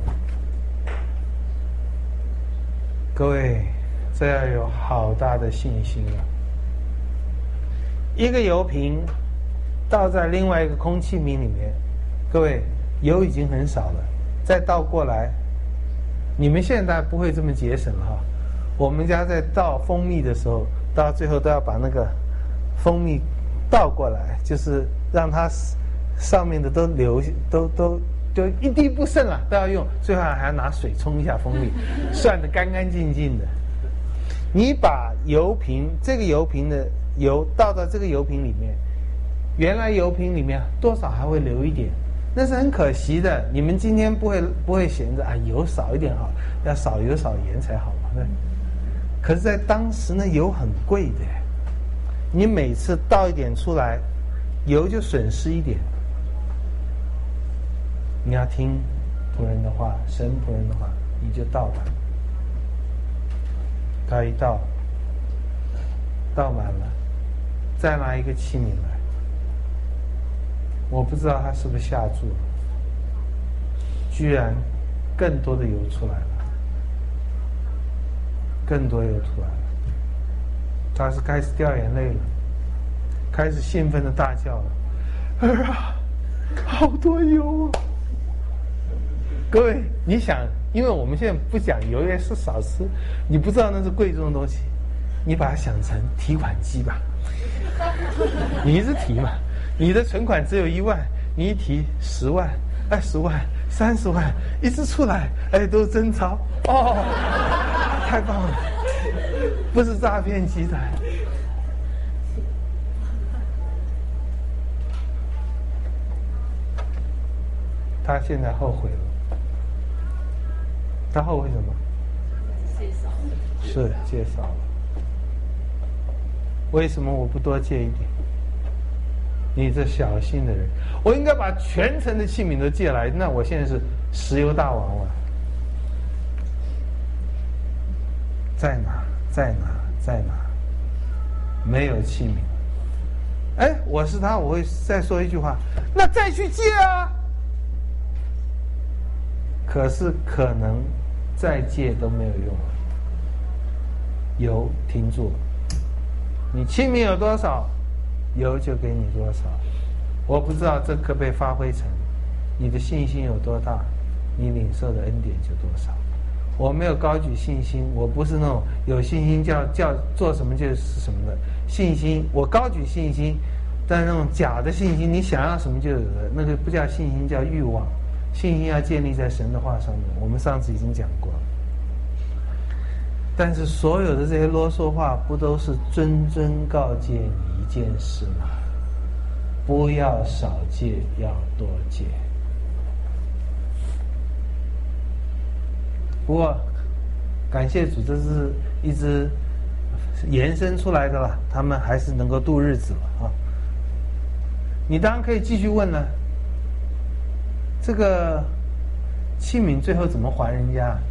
各位，这要有好大的信心啊！一个油瓶倒在另外一个空气瓶里面，各位，油已经很少了，再倒过来，你们现在不会这么节省了哈。我们家在倒蜂蜜的时候，到最后都要把那个蜂蜜倒过来，就是让它上面的都流，都都。就一滴不剩了，都要用，最后还要拿水冲一下蜂蜜，涮得干干净净的。你把油瓶这个油瓶的油倒到这个油瓶里面，原来油瓶里面多少还会留一点，那是很可惜的。你们今天不会不会嫌着啊油少一点好，要少油少盐才好嘛？对。可是，在当时呢，油很贵的，你每次倒一点出来，油就损失一点。你要听仆人的话，神仆人的话，你就倒吧。他一倒，倒满了，再拿一个器皿来。我不知道他是不是下注了，居然更多的油出来了，更多油出来了。他是开始掉眼泪了，开始兴奋的大叫了：“儿啊，好多油啊！” 各位，你想，因为我们现在不讲油也是少吃，你不知道那是贵重的东西，你把它想成提款机吧，你一直提嘛，你的存款只有一万，你一提十万、二十万、三十万，一直出来，哎，都是真钞哦，太棒了，不是诈骗集团。他现在后悔了，他后悔什么？ 借少了。 是借少了。为什么我不多借一点？你这小心的人，我应该把全城的器皿都借来，那我现在是石油大王了。在哪？在哪？在哪？没有器皿。哎，我是他，我会再说一句话，那再去借啊。可是可能再借都没有用了，油停住了。你器皿有多少，油就给你多少。我不知道这可被发挥成你的信心有多大，你领受的恩典就多少。我没有高举信心，我不是那种有信心叫叫做什么就是什么的信心。我高举信心，但那种假的信心，你想要什么就有的，那个不叫信心，叫欲望。信心要建立在神的话上面，我们上次已经讲过了。但是所有的这些啰嗦话，不都是谆谆告诫你一件事吗？不要少借，要多借。不过，感谢主，这是一直延伸出来的了，他们还是能够度日子了啊。你当然可以继续问了。这个器皿最后怎么还人家？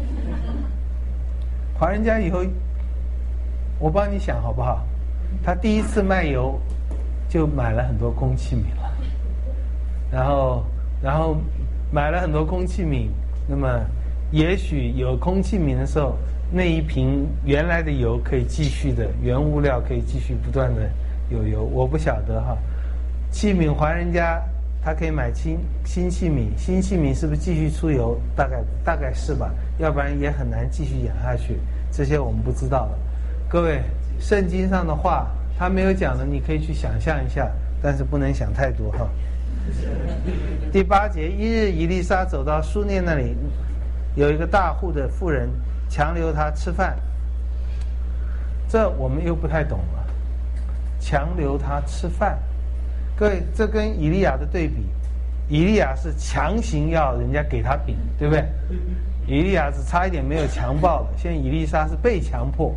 还人家以后，我帮你想好不好？他第一次卖油就买了很多空器皿了，然后然后买了很多空器皿，那么也许有空器皿的时候，那一瓶原来的油可以继续的，原物料可以继续不断的有油，我不晓得哈。器皿还人家。他可以买新新器皿，新器皿是不是继续出油？大概大概是吧，要不然也很难继续养下去。这些我们不知道了。各位，圣经上的话他没有讲的，你可以去想象一下，但是不能想太多哈。第八节，一日以利沙走到书念那里，有一个大户的妇人强留他吃饭。这我们又不太懂了，强留他吃饭。各位，这跟以利亚的对比，以利亚是强行要人家给他饼，对不对？以利亚是差一点没有强暴了，现在以利沙是被强迫。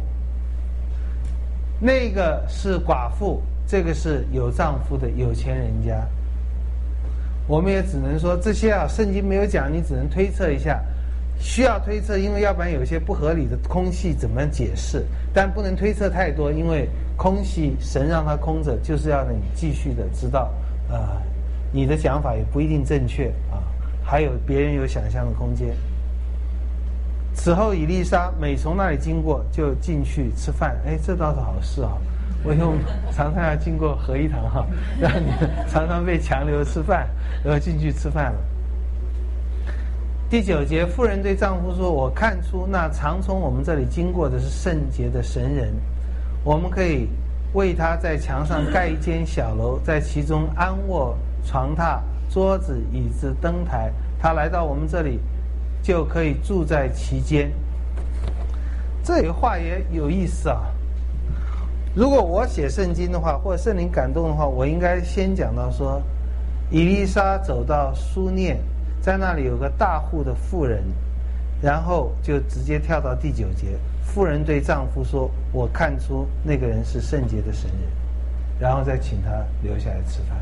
那个是寡妇，这个是有丈夫的有钱人家。我们也只能说这些啊，圣经没有讲，你只能推测一下，需要推测，因为要不然有些不合理的空隙怎么解释？但不能推测太多，因为空隙神让它空着，就是要你继续的知道啊、呃，你的想法也不一定正确啊，还有别人有想象的空间。此后以利沙每从那里经过，就进去吃饭。哎，这倒是好事啊！我以后常常要经过合一堂哈，让你常常被强留吃饭，然后进去吃饭了。第九节，妇人对丈夫说：“我看出那常从我们这里经过的是圣洁的神人。”我们可以为他在墙上盖一间小楼，在其中安卧床榻、桌子、椅子、灯台。他来到我们这里，就可以住在其间。这个话也有意思啊！如果我写圣经的话，或者圣灵感动的话，我应该先讲到说，以利沙走到书念，在那里有个大户的妇人，然后就直接跳到第九节。妇人对丈夫说：“我看出那个人是圣洁的神人。”然后再请他留下来吃饭。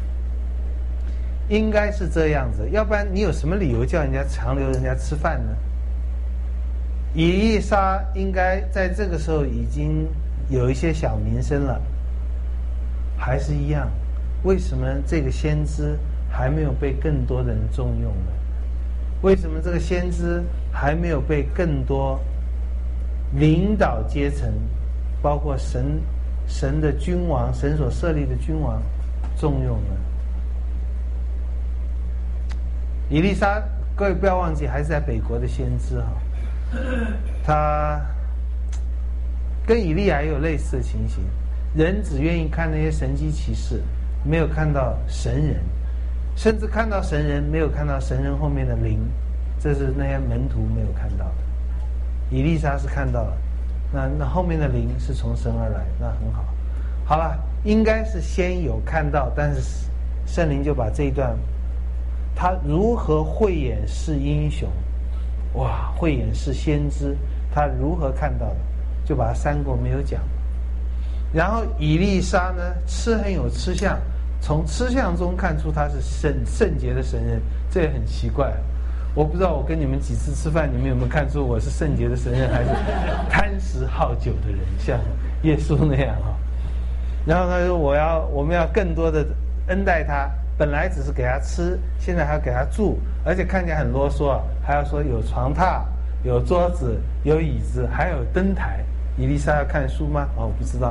应该是这样子，要不然你有什么理由叫人家强留人家吃饭呢？以利沙应该在这个时候已经有一些小名声了，还是一样，为什么这个先知还没有被更多的人重用呢？为什么这个先知还没有被更多领导阶层，包括神神的君王，神所设立的君王重用呢？以利沙各位不要忘记，还是在北国的先知哈，他跟以利亚也有类似的情形，人只愿意看那些神迹奇事，没有看到神人，甚至看到神人，没有看到神人后面的灵，这是那些门徒没有看到的。以利沙是看到了，那那后面的灵是从神而来，那很好。好了，应该是先有看到，但是圣灵就把这一段，他如何慧眼识英雄，哇，慧眼识先知，他如何看到的，就把它删过没有讲。然后以利沙呢，吃很有吃相，从吃相中看出他是圣圣洁的神人，这也很奇怪。我不知道我跟你们几次吃饭，你们有没有看出我是圣洁的神人，还是贪食好酒的人，像耶稣那样哈？然后他说我要我们要更多的恩待他，本来只是给他吃，现在还要给他住，而且看起来很啰嗦，还要说有床榻、有桌子、有椅子，还有灯台。以利沙要看书吗？哦，我不知道。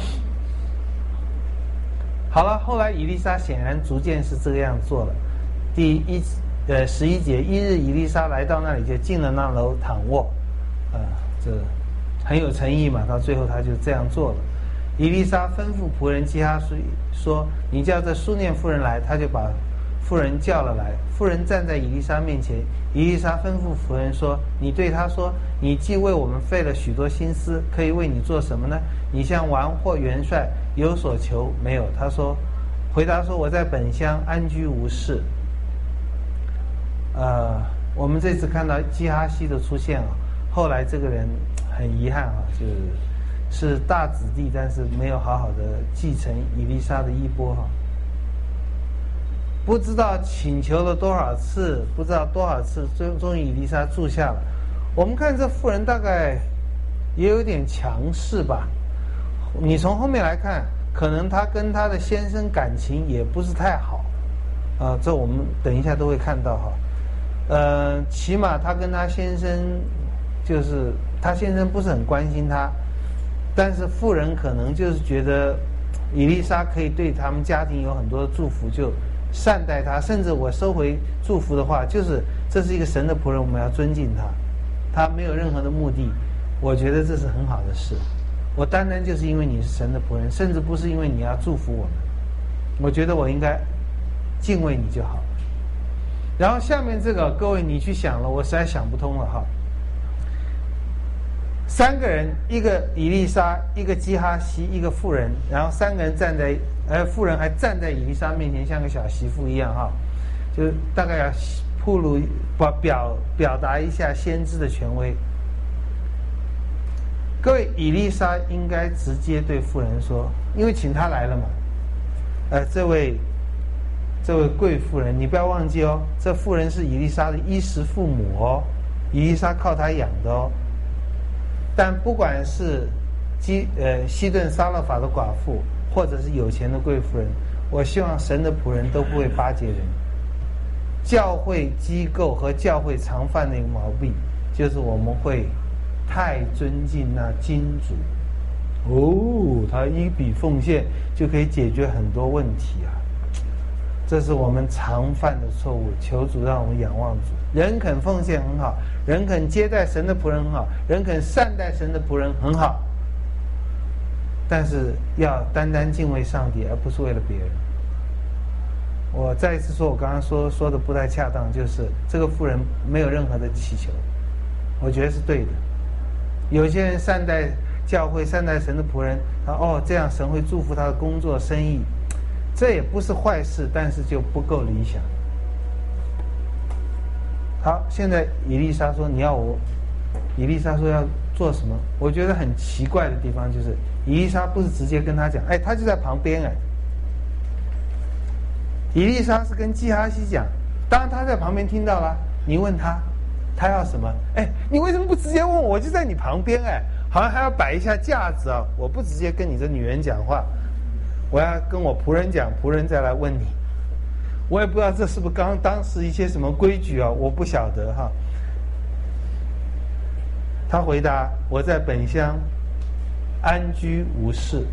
好了，后来以利沙显然逐渐是这个样做了。第一呃十一节，一日以利沙来到那里，就进了那楼躺卧，呃，这很有诚意嘛。到最后他就这样做了。以利沙吩咐仆人基哈苏说：“你叫这书念妇人来。”他就把妇人叫了来。妇人站在以利沙面前，以利沙吩咐妇人说：“你对他说，你既为我们费了许多心思，可以为你做什么呢？你向王或元帅有所求没有？”他说：“回答说，我在本乡安居无事。”呃，我们这次看到基哈西的出现啊，后来这个人很遗憾啊，就是是大子弟，但是没有好好的继承以利沙的衣钵哈。不知道请求了多少次，不知道多少次，最终于以利沙住下了。我们看这妇人大概也有点强势吧。你从后面来看，可能她跟她的先生感情也不是太好，啊、呃，这我们等一下都会看到哈。呃，起码她跟她先生，就是她先生不是很关心她，但是妇人可能就是觉得以利沙可以对他们家庭有很多的祝福，就善待他，甚至我收回祝福的话，就是这是一个神的仆人，我们要尊敬他，他没有任何的目的，我觉得这是很好的事。我单单就是因为你是神的仆人，甚至不是因为你要祝福我们，我觉得我应该敬畏你就好。然后下面这个各位你去想了，我实在想不通了哈。三个人，一个以利沙，一个基哈西，一个妇人，然后三个人站在，呃，妇人还站在以利沙面前，像个小媳妇一样哈，就大概要铺露表表表达一下先知的权威。各位，以利沙应该直接对妇人说，因为请他来了嘛，呃，这位这位贵妇人，你不要忘记哦，这妇人是以利沙的衣食父母哦，以利沙靠他养的哦。但不管是基呃西顿撒勒法的寡妇，或者是有钱的贵妇人，我希望神的仆人都不会巴结人。教会机构和教会常犯的一个毛病，就是我们会太尊敬那金主。哦，他一笔奉献就可以解决很多问题啊！这是我们常犯的错误。求主让我们仰望主。人肯奉献很好，人肯接待神的仆人很好，人肯善待神的仆人很好，但是要单单敬畏上帝，而不是为了别人。我再一次说，我刚刚说说的不太恰当，就是这个妇人没有任何的祈求，我觉得是对的。有些人善待教会，善待神的仆人，他哦这样神会祝福他的工作生意，这也不是坏事，但是就不够理想。好，现在以利沙说你要我，以利沙说要做什么？我觉得很奇怪的地方就是，以利沙不是直接跟他讲，哎，他就在旁边哎。以利沙是跟基哈西讲，当然他在旁边听到了，你问他，他要什么？哎，你为什么不直接问我？我就在你旁边哎，好像还要摆一下架子啊！我不直接跟你这女人讲话，我要跟我仆人讲，仆人再来问你。我也不知道这是不是刚当时一些什么规矩啊，我不晓得哈。他回答：我在本乡安居无事。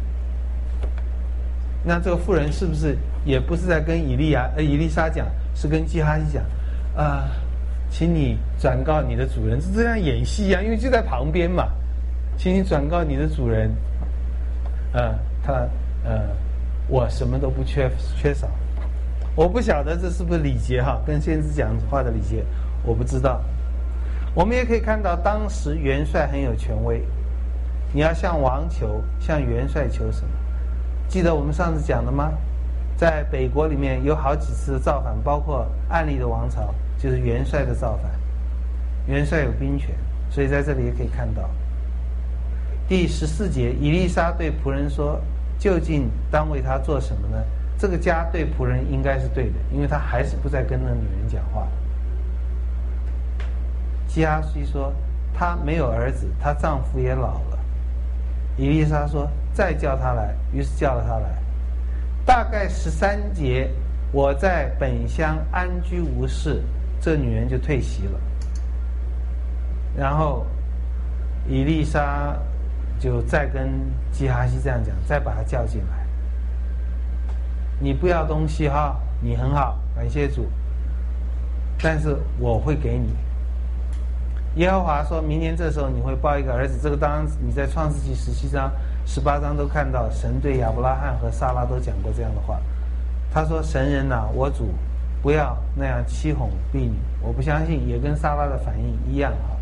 那这个妇人是不是也不是在跟以利亚、呃以利沙讲，是跟基哈西讲？啊、呃， 请你转告你的主人，是这样演戏一样，因为就在旁边嘛，请你转告你的主人，呃，他呃，我什么都不缺缺少。我不晓得这是不是礼节哈，跟先知讲话的礼节，我不知道。我们也可以看到，当时元帅很有权威，你要向王求，向元帅求什么？记得我们上次讲的吗？在北国里面有好几次的造反，包括暗利的王朝，就是元帅的造反。元帅有兵权，所以在这里也可以看到。第十四节，以利沙对仆人说：“究竟当为他做什么呢？”这个家对仆人应该是对的，因为他还是不再跟那个女人讲话。基哈西说：“她没有儿子，她丈夫也老了。”以利沙说：“再叫他来。”于是叫了他来。大概十三节，我在本乡安居无事，这女人就退席了。然后以利沙就再跟基哈西这样讲，再把他叫进来。你不要东西哈，你很好，感谢主。但是我会给你。耶和华说明年这时候你会抱一个儿子，这个当然你在创世纪十七章、十八章都看到，神对亚伯拉罕和撒拉都讲过这样的话。他说：“神人呐、啊，我主不要那样欺哄婢女。”我不相信，也跟撒拉的反应一样哈。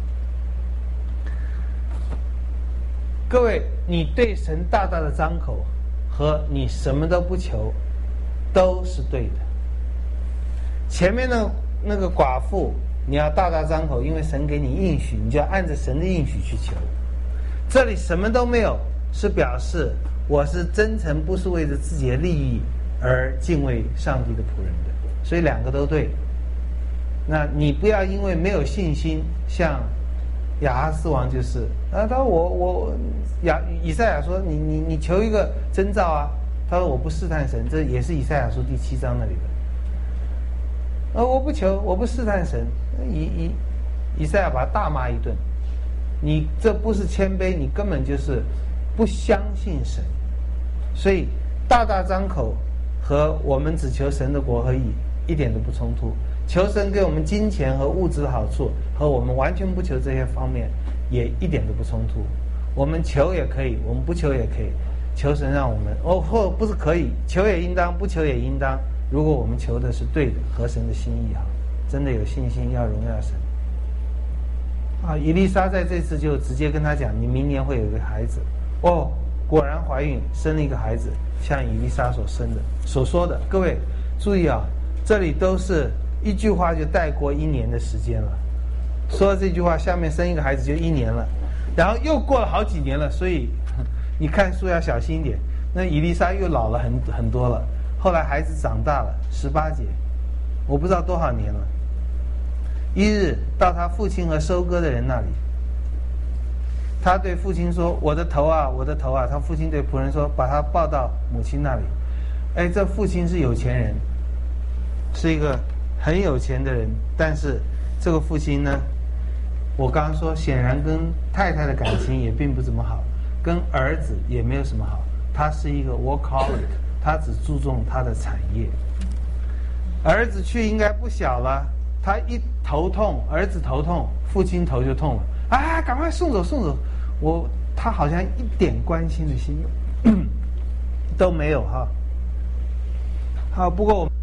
各位，你对神大大的张口和你什么都不求，都是对的。前面的那个寡妇，你要大大张口，因为神给你应许，你就要按着神的应许去求。这里什么都没有，是表示我是真诚，不是为着自己的利益而敬畏上帝的仆人的，所以两个都对。那你不要因为没有信心，像亚哈斯王就是，啊，他说我我亚以赛亚说你你你求一个征兆啊，他说我不试探神，这也是以赛亚书第七章那里的。呃，我不求，我不试探神，以以以赛亚把他大骂一顿。你这不是谦卑，你根本就是不相信神。所以大大张口和我们只求神的国和义一点都不冲突。求神给我们金钱和物质的好处，和我们完全不求这些方面也一点都不冲突。我们求也可以，我们不求也可以。求神让我们哦，或不是可以，求也应当，不求也应当。如果我们求的是对的，合神的心意哈，真的有信心要荣耀神。啊，以利沙在这次就直接跟他讲，你明年会有一个孩子。哦，果然怀孕生了一个孩子，像以利沙所生的所说的。各位注意啊，这里都是一句话就带过一年的时间了。说了这句话，下面生一个孩子就一年了，然后又过了好几年了，所以你看书要小心一点。那以利沙又老了很很多了，后来孩子长大了，十八节，我不知道多少年了。一日到他父亲和收割的人那里，他对父亲说：“我的头啊，我的头啊！”他父亲对仆人说：“把他抱到母亲那里。”哎，这父亲是有钱人，是一个很有钱的人，但是这个父亲呢，我刚刚说显然跟太太的感情也并不怎么好，跟儿子也没有什么好。他是一个 workaholic， 他只注重他的产业。儿子去应该不小了，他一头痛，儿子头痛，父亲头就痛了。啊，赶快送走送走！我他好像一点关心的心都没有哈。好，不过我们。